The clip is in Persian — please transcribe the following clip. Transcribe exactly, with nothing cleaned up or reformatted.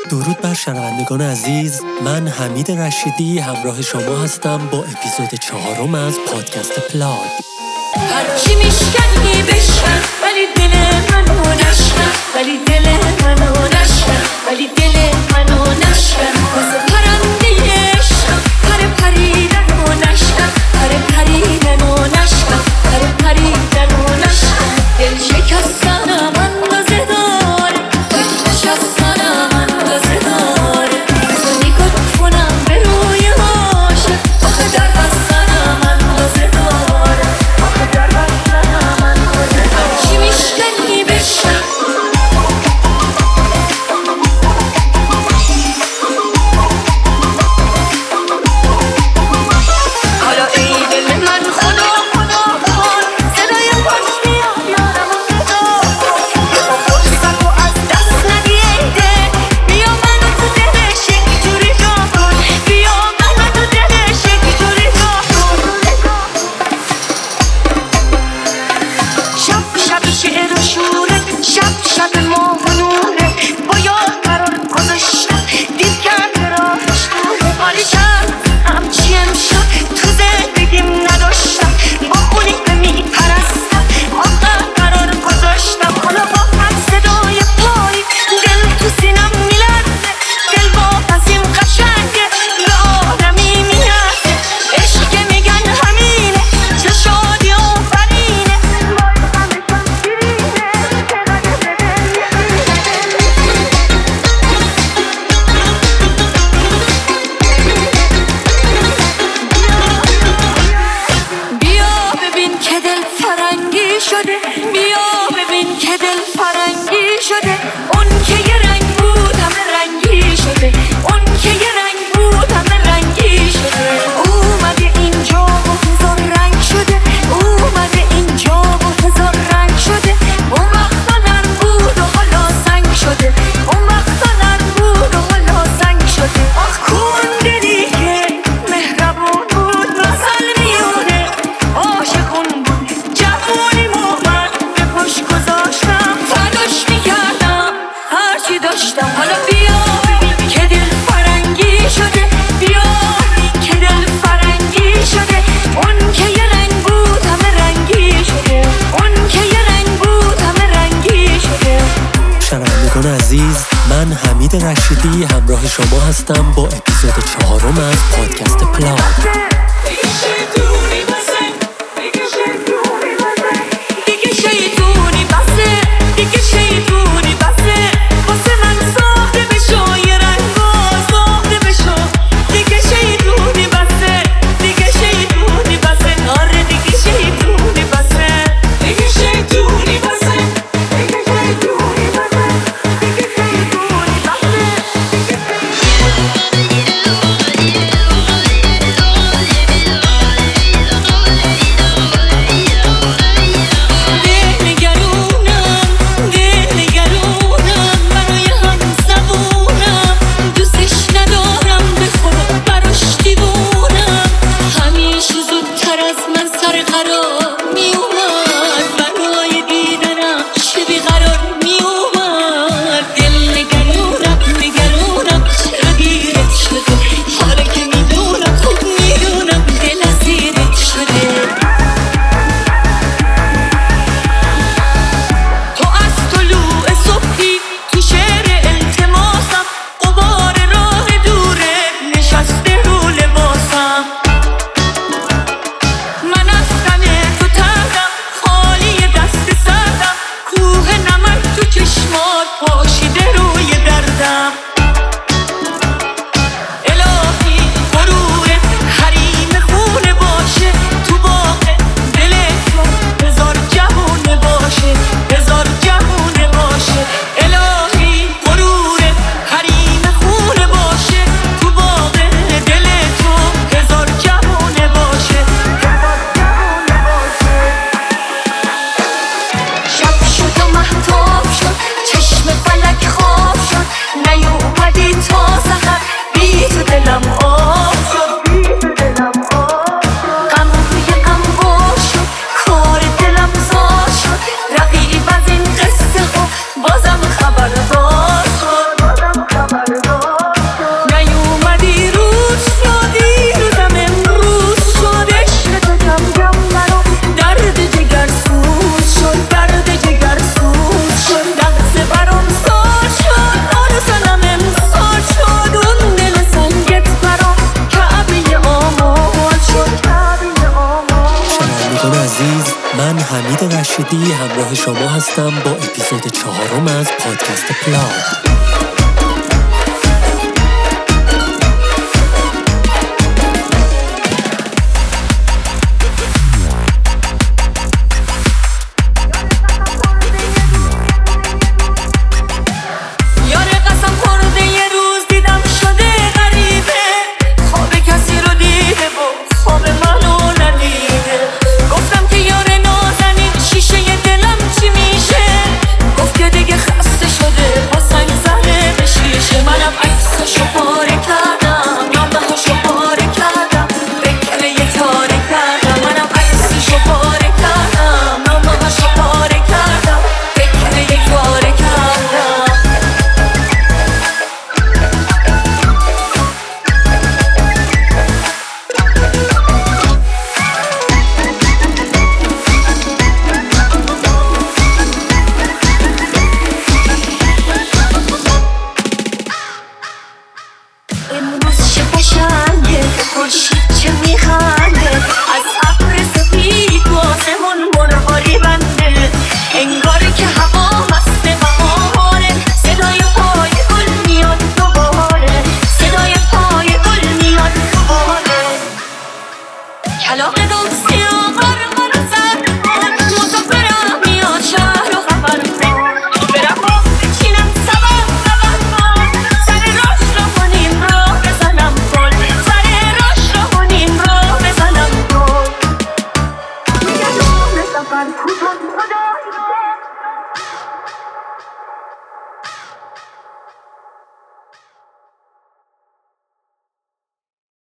درود بر شنوندگان عزیز، من حمید رشیدی همراه شما هستم با اپیزود چهارم از پادکست پلاگ. هرچی میشکنی بشکن ولی دل منو نشکن، ولی دل منو نشکن، ولی دل منو نشکن. واسه پرنده عشقم پر پریدن و نشکن، پر پریدن و نشکن، پر پریدن و نشکن. دل شکستنم اندازه داره، دل شکستنم اندازه داره. تو نگاه کنم به روی عاشق، آخه در بستنم اندازه داره. چی میشکنی بشکن. حالا ای دل من خدا خدا کن، صدای پاش میاد یارم و صدا کن. فرصت رو از دست ندی ای دل، بیا منو تو دلش یک جوری جا کن، بیا منو تو دلش یک جوری جا کن. شب شب شعر و شوره، شب شب ماه و نوره، با یار قرار گذاشتم دید کرده راهش دوره. حالی کرد همچی امشب تو زندگیم نداشتم، با اونی که میپرستم آخر قرار گذاشتم. حالا با هر صدای پایی دل تو سینم میلرزه، دل با پسیم قشنگه به آدمی میرسه. عشق که میگن همینه، چه شادی آفرینه، وای غمشم شیرینه، چقدر به دل بیا ببین که دل فرنگی شده، بیا ببین که دل فرنگی شده. اون که یه رنگ بود همه رنگی شده، اون که یه رنگ بود همه رنگی شده. اومده اینجا و هزار رنگ شده، اومده اینجا و هزار رنگ شده. اون وقتا نرم بود و حالا سنگ شده، اون وقتا نرم بود و حالا سنگ شده. آخ کون دلی که مهربون بود مثل میونه، عاشقون بود جوونیمو من به پاش گذاشتم، فداش میکردم هرچی داشتم. حالا بیا ببین که دل فرنگی شده، بیا ببین که دل فرنگی شده. اون که یه رنگ بود همه رنگی شده، اون که یه رنگ بود همه رنگی شده. شنوندگان عزیز، من حمید رشیدی همراه شما هستم با اپیزود چهارم از پادکست پلاگ. دیگه شیطونی بسه، دیگه شیطونی بسه، واسه من ساخته بشو یه رنگا ساخته بشو. دیگه شیطونی بسه، دیگه شیطونی بسه، آره دیگه شیطونی بسه، دیگه شیطونی بسه، دیگه شیطونی بسه، دیگه شیطونی بسه. رشیدی همراه شما هستم با اپیزود چهارم از پادکست پلاگ. Bye.